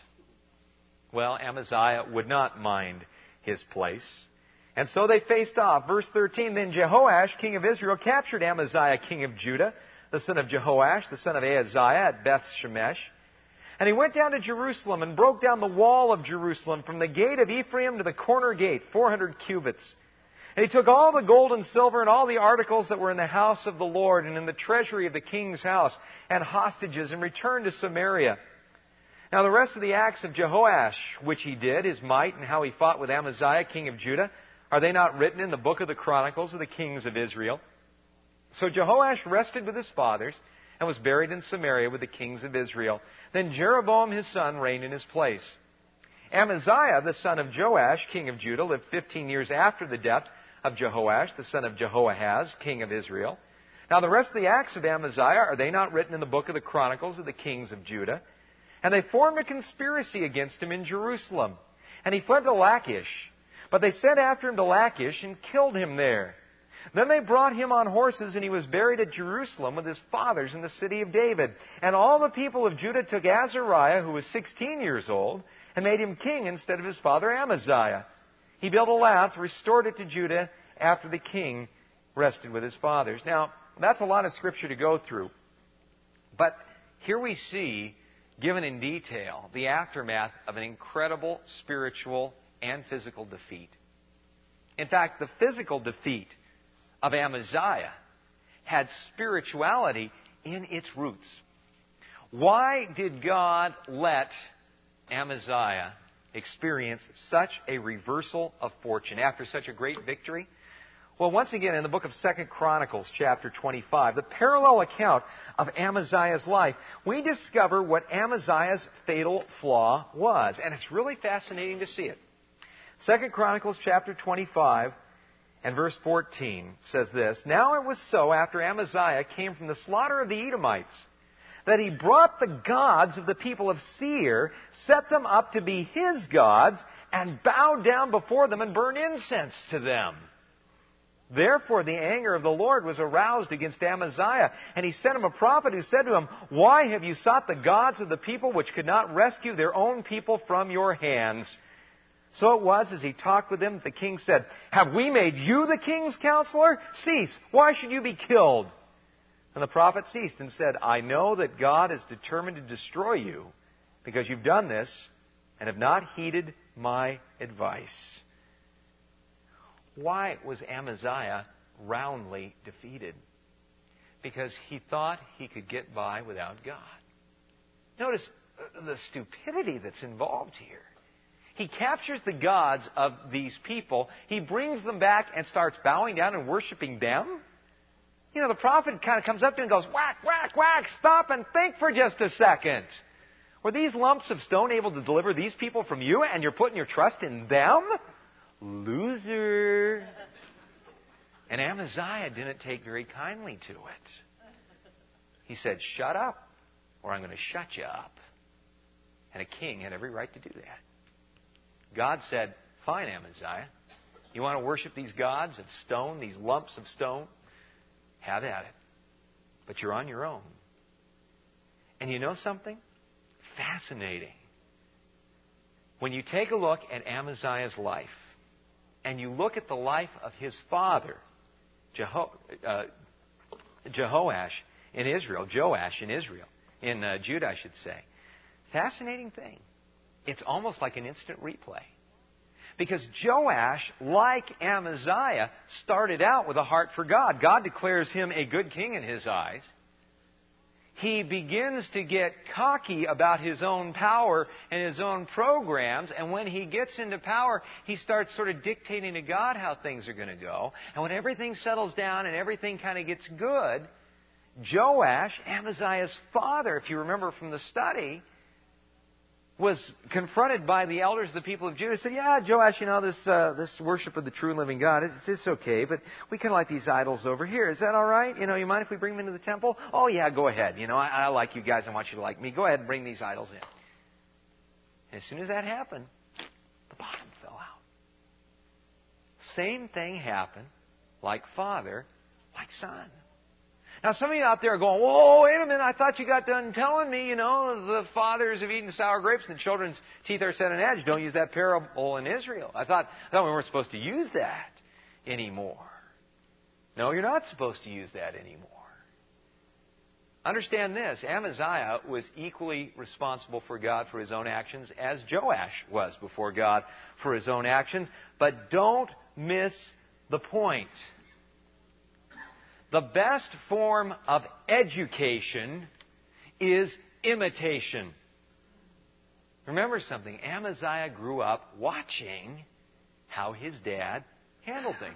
Well, Amaziah would not mind his place. And so they faced off. Verse 13, then Jehoash, king of Israel, captured Amaziah, king of Judah, the son of Jehoash, the son of Ahaziah, at Beth Shemesh. And he went down to Jerusalem and broke down the wall of Jerusalem from the gate of Ephraim to the corner gate, 400 cubits. And he took all the gold and silver and all the articles that were in the house of the Lord and in the treasury of the king's house and hostages and returned to Samaria. Now the rest of the acts of Jehoash, which he did, his might, and how he fought with Amaziah, king of Judah, are they not written in the book of the Chronicles of the kings of Israel? So Jehoash rested with his fathers and was buried in Samaria with the kings of Israel. Then Jeroboam his son reigned in his place. Amaziah, the son of Joash, king of Judah, lived 15 years after the death of Jehoash, the son of Jehoahaz, king of Israel. Now the rest of the acts of Amaziah, are they not written in the book of the Chronicles of the kings of Judah? And they formed a conspiracy against him in Jerusalem. And he fled to Lachish. But they sent after him to Lachish and killed him there. Then they brought him on horses, and he was buried at Jerusalem with his fathers in the city of David. And all the people of Judah took Azariah, who was 16 years old, and made him king instead of his father Amaziah. He built Elath, restored it to Judah after the king rested with his fathers. Now, that's a lot of scripture to go through. But here we see, given in detail, the aftermath of an incredible spiritual and physical defeat. In fact, the physical defeat of Amaziah had spirituality in its roots. Why did God let Amaziah experience such a reversal of fortune after such a great victory? Well, once again, in the book of 2 Chronicles, chapter 25, the parallel account of Amaziah's life, we discover what Amaziah's fatal flaw was. And it's really fascinating to see it. 2 Chronicles, chapter 25, and verse 14 says this, Now it was so, after Amaziah came from the slaughter of the Edomites, that he brought the gods of the people of Seir, set them up to be his gods, and bowed down before them and burned incense to them. Therefore the anger of the Lord was aroused against Amaziah, and he sent him a prophet who said to him, Why have you sought the gods of the people which could not rescue their own people from your hands? So it was, as he talked with him, the king said, Have we made you the king's counselor? Cease. Why should you be killed? And the prophet ceased and said, I know that God is determined to destroy you, because you've done this and have not heeded my advice. Why was Amaziah roundly defeated? Because he thought he could get by without God. Notice the stupidity that's involved here. He captures the gods of these people. He brings them back and starts bowing down and worshiping them. You know, the prophet kind of comes up to him and goes, whack, whack, whack, stop and think for just a second. Were these lumps of stone able to deliver these people from you, and you're putting your trust in them? Loser. And Amaziah didn't take very kindly to it. He said, shut up, or I'm going to shut you up. And a king had every right to do that. God said, fine, Amaziah. You want to worship these gods of stone, these lumps of stone? Have at it. But you're on your own. And you know something? Fascinating. When you take a look at Amaziah's life, and you look at the life of his father, Joash in Israel, in Judah, I should say. Fascinating thing. It's almost like an instant replay. Because Joash, like Amaziah, started out with a heart for God. God declares him a good king in his eyes. He begins to get cocky about his own power and his own programs. And when he gets into power, he starts sort of dictating to God how things are going to go. And when everything settles down and everything kind of gets good, Joash, Amaziah's father, if you remember from the study, was confronted by the elders of the people of Judah. Said, yeah, Joash, you know, this worship of the true and living God, it's okay, but we kind of like these idols over here. Is that all right? You know, you mind if we bring them into the temple? Oh, yeah, go ahead. You know, I like you guys. I want you to like me. Go ahead and bring these idols in. And as soon as that happened, the bottom fell out. Same thing happened, like father, like son. Now, some of you out there are going, whoa, wait a minute, I thought you got done telling me, you know, the fathers have eaten sour grapes and the children's teeth are set on edge. Don't use that parable in Israel. I thought we weren't supposed to use that anymore. No, you're not supposed to use that anymore. Understand this, Amaziah was equally responsible for God for his own actions as Joash was before God for his own actions. But don't miss the point. The best form of education is imitation. Remember something. Amaziah grew up watching how his dad handled things.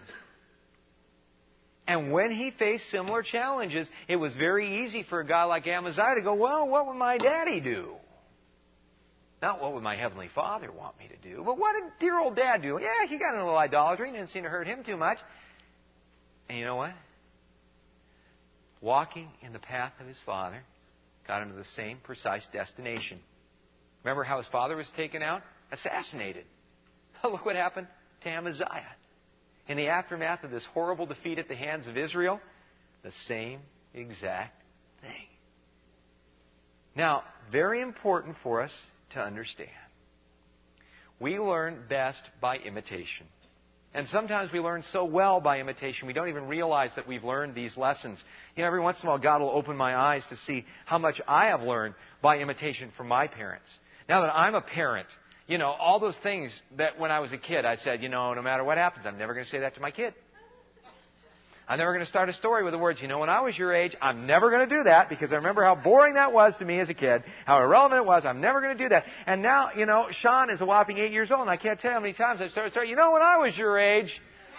And when he faced similar challenges, it was very easy for a guy like Amaziah to go, well, what would my daddy do? Not what would my Heavenly Father want me to do, but what did dear old Dad do? Yeah, he got into a little idolatry. It didn't seem to hurt him too much. And you know what? Walking in the path of his father got him to the same precise destination. Remember how his father was taken out? Assassinated. Look what happened to Amaziah. In the aftermath of this horrible defeat at the hands of Israel, the same exact thing. Now, very important for us to understand. We learn best by imitation. And sometimes we learn so well by imitation, we don't even realize that we've learned these lessons. You know, every once in a while, God will open my eyes to see how much I have learned by imitation from my parents. Now that I'm a parent, you know, all those things that when I was a kid, I said, you know, no matter what happens, I'm never going to say that to my kid. I'm never going to start a story with the words, you know, when I was your age, I'm never going to do that because I remember how boring that was to me as a kid, how irrelevant it was. I'm never going to do that. And now, you know, Sean is a whopping 8 years old, and I can't tell you how many times I've started, you know, when I was your age.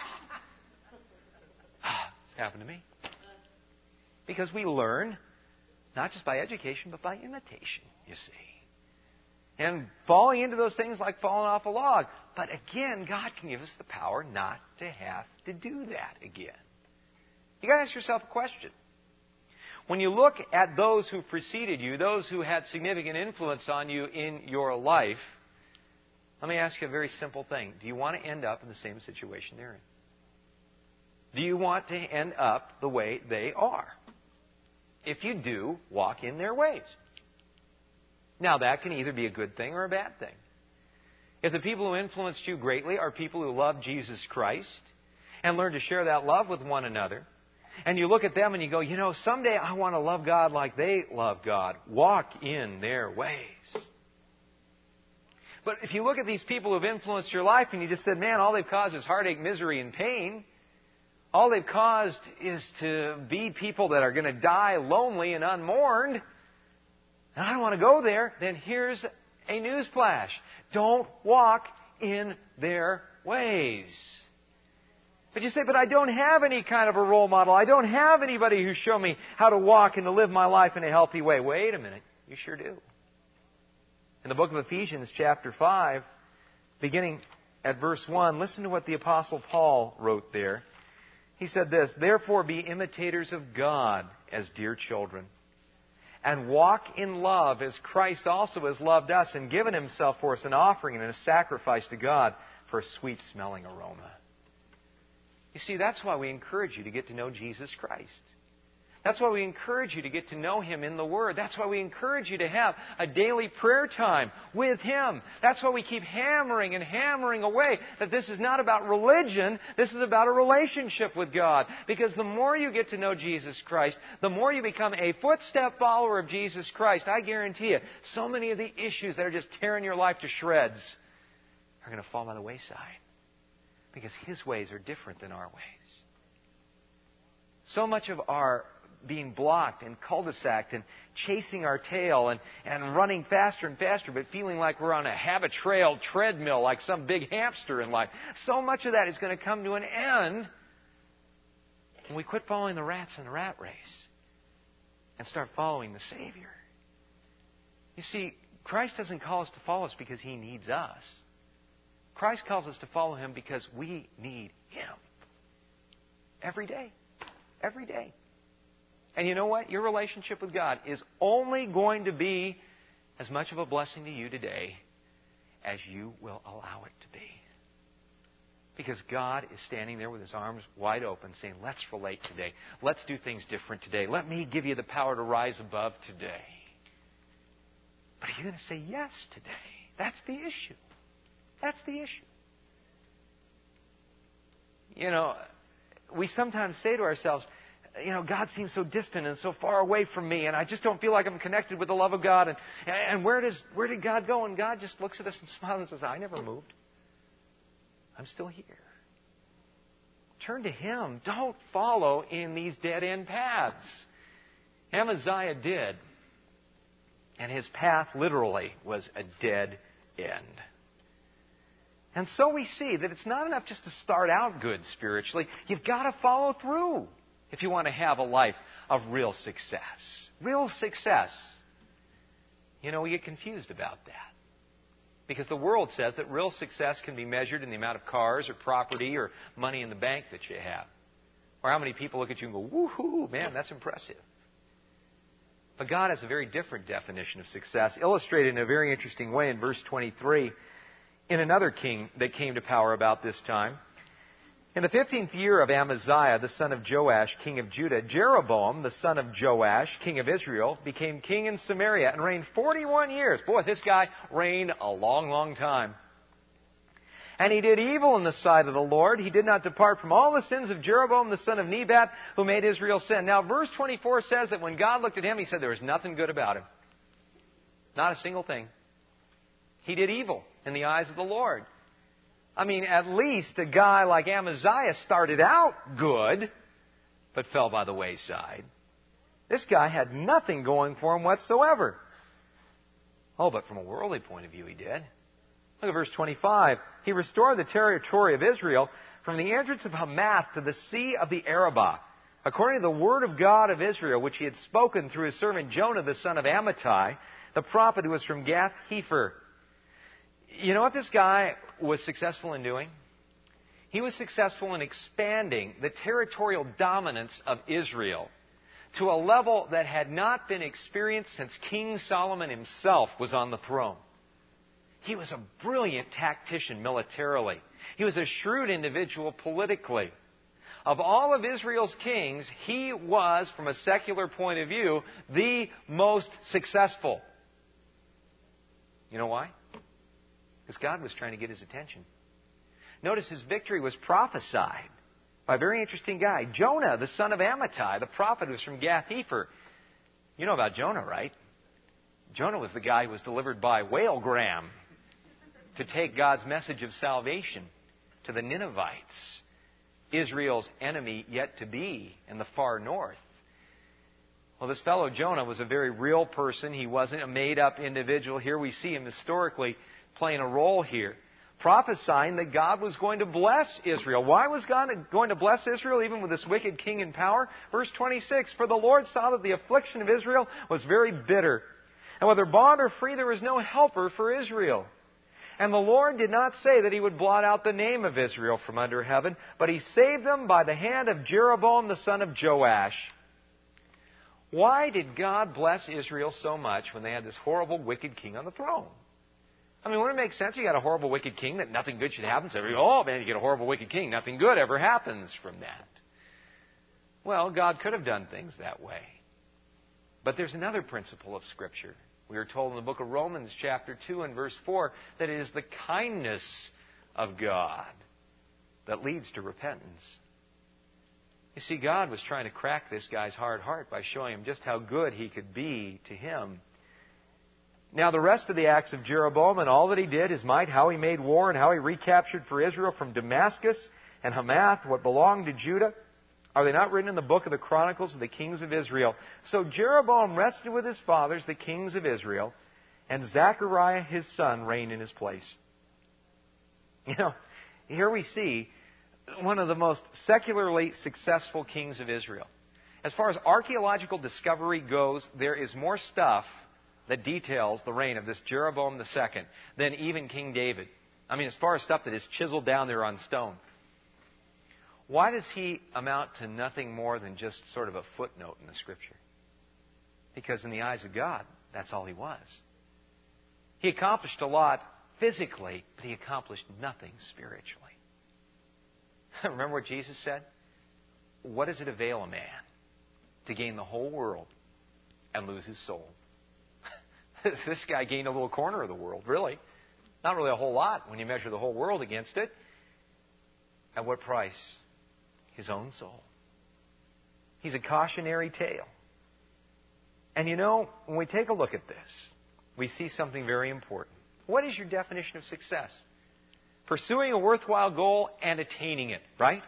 It's happened to me. Because we learn, not just by education, but by imitation, you see. And falling into those things like falling off a log. But again, God can give us the power not to have to do that again. You've got to ask yourself a question. When you look at those who preceded you, those who had significant influence on you in your life, let me ask you a very simple thing. Do you want to end up in the same situation they're in? Do you want to end up the way they are? If you do, walk in their ways. Now, that can either be a good thing or a bad thing. If the people who influenced you greatly are people who love Jesus Christ and learn to share that love with one another, and you look at them and you go, you know, someday I want to love God like they love God. Walk in their ways. But if you look at these people who've influenced your life and you just said, man, all they've caused is heartache, misery, and pain. All they've caused is to be people that are going to die lonely and unmourned. And I don't want to go there. Then here's a news flash. Don't walk in their ways. But you say, but I don't have any kind of a role model. I don't have anybody who showed me how to walk and to live my life in a healthy way. Wait a minute. You sure do. In the book of Ephesians, chapter 5, beginning at verse 1, listen to what the Apostle Paul wrote there. He said this, therefore be imitators of God as dear children, and walk in love as Christ also has loved us and given Himself for us an offering and a sacrifice to God for a sweet-smelling aroma. You see, that's why we encourage you to get to know Jesus Christ. That's why we encourage you to get to know Him in the Word. That's why we encourage you to have a daily prayer time with Him. That's why we keep hammering and hammering away that this is not about religion. This is about a relationship with God. Because the more you get to know Jesus Christ, the more you become a footstep follower of Jesus Christ, I guarantee you, so many of the issues that are just tearing your life to shreds are going to fall by the wayside. Because His ways are different than our ways. So much of our being blocked and cul-de-saced and chasing our tail and running faster and faster, but feeling like we're on a habit-trail treadmill like some big hamster in life. So much of that is going to come to an end when we quit following the rats in the rat race and start following the Savior. You see, Christ doesn't call us to follow us because He needs us. Christ calls us to follow Him because we need Him. Every day. Every day. And you know what? Your relationship with God is only going to be as much of a blessing to you today as you will allow it to be. Because God is standing there with His arms wide open saying, let's relate today. Let's do things different today. Let me give you the power to rise above today. But are you going to say yes today? That's the issue. That's the issue. You know, we sometimes say to ourselves, you know, God seems so distant and so far away from me, and I just don't feel like I'm connected with the love of God. And where did God go? And God just looks at us and smiles and says, I never moved. I'm still here. Turn to Him. Don't follow in these dead-end paths. Amaziah did. And his path literally was a dead end. And so we see that it's not enough just to start out good spiritually. You've got to follow through if you want to have a life of real success. Real success. You know, we get confused about that. Because the world says that real success can be measured in the amount of cars or property or money in the bank that you have. Or how many people look at you and go, woohoo, man, that's impressive. But God has a very different definition of success, illustrated in a very interesting way in verse 23 in another king that came to power about this time. In the 15th year of Amaziah, the son of Joash, king of Judah, Jeroboam, the son of Joash, king of Israel, became king in Samaria and reigned 41 years. Boy, this guy reigned a long, long time. And he did evil in the sight of the Lord. He did not depart from all the sins of Jeroboam, the son of Nebat, who made Israel sin. Now, verse 24 says that when God looked at him, He said there was nothing good about him. Not a single thing. He did evil in the eyes of the Lord. I mean, at least a guy like Amaziah started out good, but fell by the wayside. This guy had nothing going for him whatsoever. Oh, but from a worldly point of view, he did. Look at verse 25. He restored the territory of Israel from the entrance of Hamath to the sea of the Arabah, according to the word of God of Israel, which He had spoken through His servant Jonah, the son of Amittai, the prophet who was from Gath-Hepher. You know what this guy was successful in doing? He was successful in expanding the territorial dominance of Israel to a level that had not been experienced since King Solomon himself was on the throne. He was a brilliant tactician militarily. He was a shrewd individual politically. Of all of Israel's kings, he was, from a secular point of view, the most successful. You know why? Because God was trying to get his attention. Notice his victory was prophesied by a very interesting guy, Jonah, the son of Amittai, the prophet who was from Gath-Hepher. You know about Jonah, right? Jonah was the guy who was delivered by whalegram. to take God's message of salvation to the Ninevites, Israel's enemy yet to be in the far north. Well, this fellow Jonah was a very real person. He wasn't a made-up individual. Here we see him historically playing a role here, prophesying that God was going to bless Israel. Why was God going to bless Israel even with this wicked king in power? Verse 26, "For the Lord saw that the affliction of Israel was very bitter, and whether bond or free there was no helper for Israel. And the Lord did not say that He would blot out the name of Israel from under heaven, but He saved them by the hand of Jeroboam the son of Joash." Why did God bless Israel so much when they had this horrible, wicked king on the throne? I mean, wouldn't it make sense? You got a horrible, wicked king that nothing good should happen. So, oh man, you get a horrible, wicked king. Nothing good ever happens from that. Well, God could have done things that way. But there's another principle of Scripture. We are told in the book of Romans chapter 2 and verse 4 that it is the kindness of God that leads to repentance. You see, God was trying to crack this guy's hard heart by showing him just how good he could be to him. Now, the rest of the acts of Jeroboam and all that he did, his might, how he made war, and how he recaptured for Israel from Damascus and Hamath what belonged to Judah, are they not written in the book of the Chronicles of the kings of Israel? So Jeroboam rested with his fathers, the kings of Israel, and Zechariah his son reigned in his place. You know, here we see one of the most secularly successful kings of Israel. As far as archaeological discovery goes, there is more stuff that details the reign of this Jeroboam II than even King David. I mean, as far as stuff that is chiseled down there on stone. Why does he amount to nothing more than just sort of a footnote in the Scripture? Because in the eyes of God, that's all he was. He accomplished a lot physically, but he accomplished nothing spiritually. Remember what Jesus said? What does it avail a man to gain the whole world and lose his soul? This guy gained a little corner of the world, really. Not really a whole lot when you measure the whole world against it. At what price? His own soul. He's a cautionary tale. And you know, when we take a look at this, we see something very important. What is your definition of success? Pursuing a worthwhile goal and attaining it, right?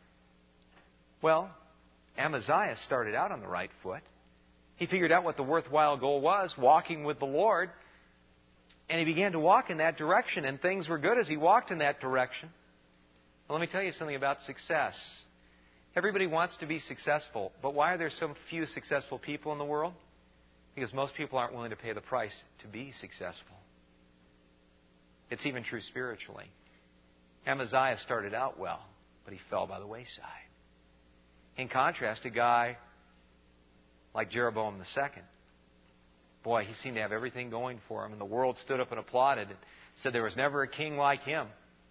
Well, Amaziah started out on the right foot. He figured out what the worthwhile goal was, walking with the Lord. And he began to walk in that direction, and things were good as he walked in that direction. Well, let me tell you something about success. Everybody wants to be successful, but why are there so few successful people in the world? Because most people aren't willing to pay the price to be successful. It's even true spiritually. Amaziah started out well, but he fell by the wayside. In contrast, a guy like Jeroboam II, boy, he seemed to have everything going for him, and the world stood up and applauded and said there was never a king like him.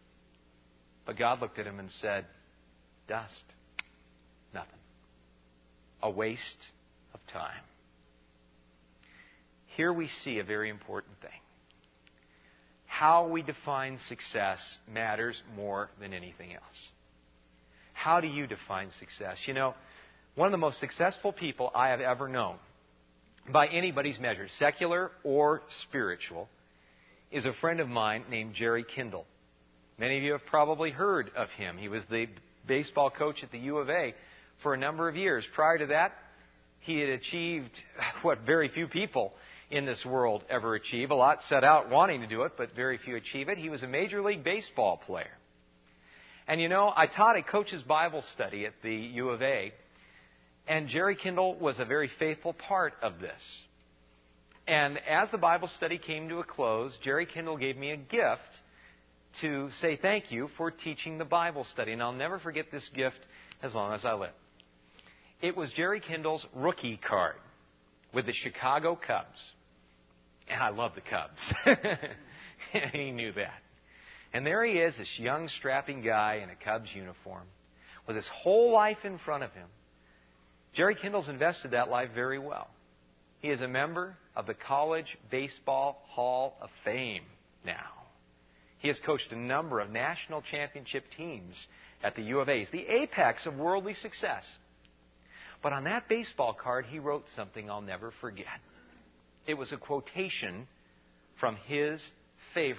But God looked at him and said, dust, nothing. A waste of time. Here we see a very important thing. How we define success matters more than anything else. How do you define success? You know, one of the most successful people I have ever known, by anybody's measure, secular or spiritual, is a friend of mine named Jerry Kindle. Many of you have probably heard of him. He was the baseball coach at the U of A for a number of years. Prior to that, he had achieved what very few people in this world ever achieve. A lot set out wanting to do it, but very few achieve it. He was a Major League Baseball player. And you know, I taught a coach's Bible study at the U of A, and Jerry Kindle was a very faithful part of this. And as the Bible study came to a close, Jerry Kindle gave me a gift to say thank you for teaching the Bible study. And I'll never forget this gift as long as I live. It was Jerry Kindle's rookie card with the Chicago Cubs. And I love the Cubs. He knew that. And there he is, this young, strapping guy in a Cubs uniform with his whole life in front of him. Jerry Kindle's invested that life very well. He is a member of the College Baseball Hall of Fame now. He has coached a number of national championship teams at the U of A. He's the apex of worldly success. But on that baseball card, he wrote something I'll never forget. It was a quotation from his favorite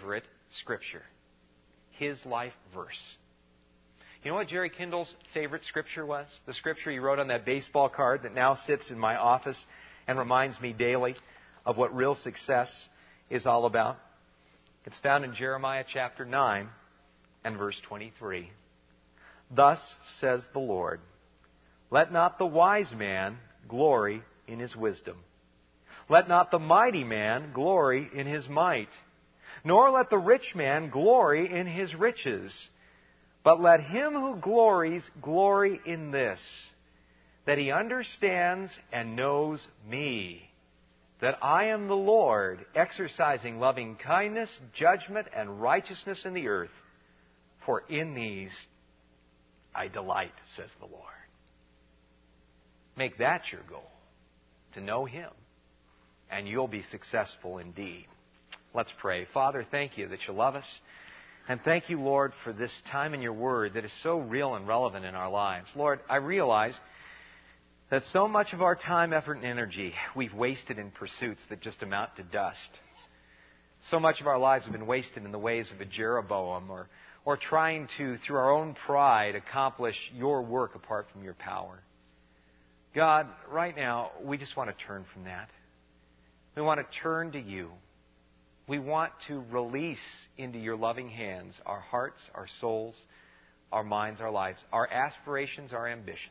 Scripture. His life verse. You know what Jerry Kindle's favorite Scripture was? The Scripture he wrote on that baseball card that now sits in my office and reminds me daily of what real success is all about. It's found in Jeremiah chapter 9 and verse 23. Thus says the Lord, let not the wise man glory in his wisdom. Let not the mighty man glory in his might. Nor let the rich man glory in his riches. But let him who glories glory in this, that he understands and knows me, that I am the Lord, exercising loving kindness, judgment, and righteousness in the earth. For in these I delight, says the Lord. Make that your goal, to know Him, and you'll be successful indeed. Let's pray. Father, thank you that you love us. And thank you, Lord, for this time in your Word that is so real and relevant in our lives. Lord, I realize that so much of our time, effort, and energy we've wasted in pursuits that just amount to dust. So much of our lives have been wasted in the ways of a Jeroboam or trying to, through our own pride, accomplish your work apart from your power. God, right now, we just want to turn from that. We want to turn to you. We want to release into your loving hands our hearts, our souls, our minds, our lives, our aspirations, our ambitions.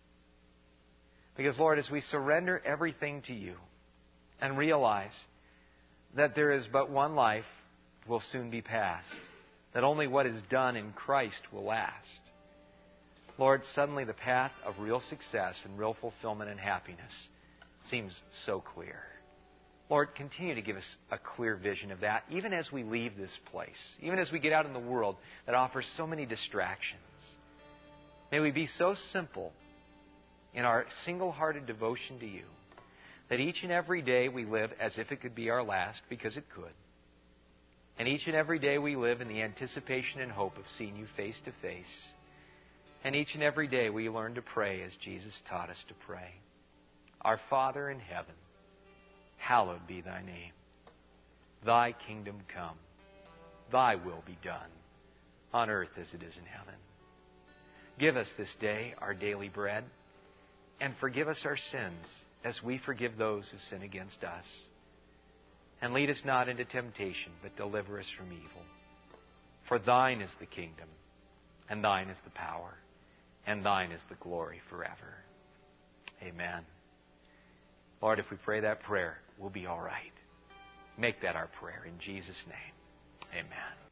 Because, Lord, as we surrender everything to you and realize that there is but one life will soon be past, that only what is done in Christ will last, Lord, suddenly the path of real success and real fulfillment and happiness seems so clear. Lord, continue to give us a clear vision of that, even as we leave this place, even as we get out in the world that offers so many distractions. May we be so simple in our single-hearted devotion to you that each and every day we live as if it could be our last, because it could. And each and every day we live in the anticipation and hope of seeing you face to face. And each and every day we learn to pray as Jesus taught us to pray. Our Father in heaven, hallowed be thy name. Thy kingdom come. Thy will be done, on earth as it is in heaven. Give us this day our daily bread, and forgive us our sins as we forgive those who sin against us. And lead us not into temptation, but deliver us from evil. For thine is the kingdom, and thine is the power, and thine is the glory forever. Amen. Lord, if we pray that prayer, we'll be all right. Make that our prayer in Jesus' name. Amen.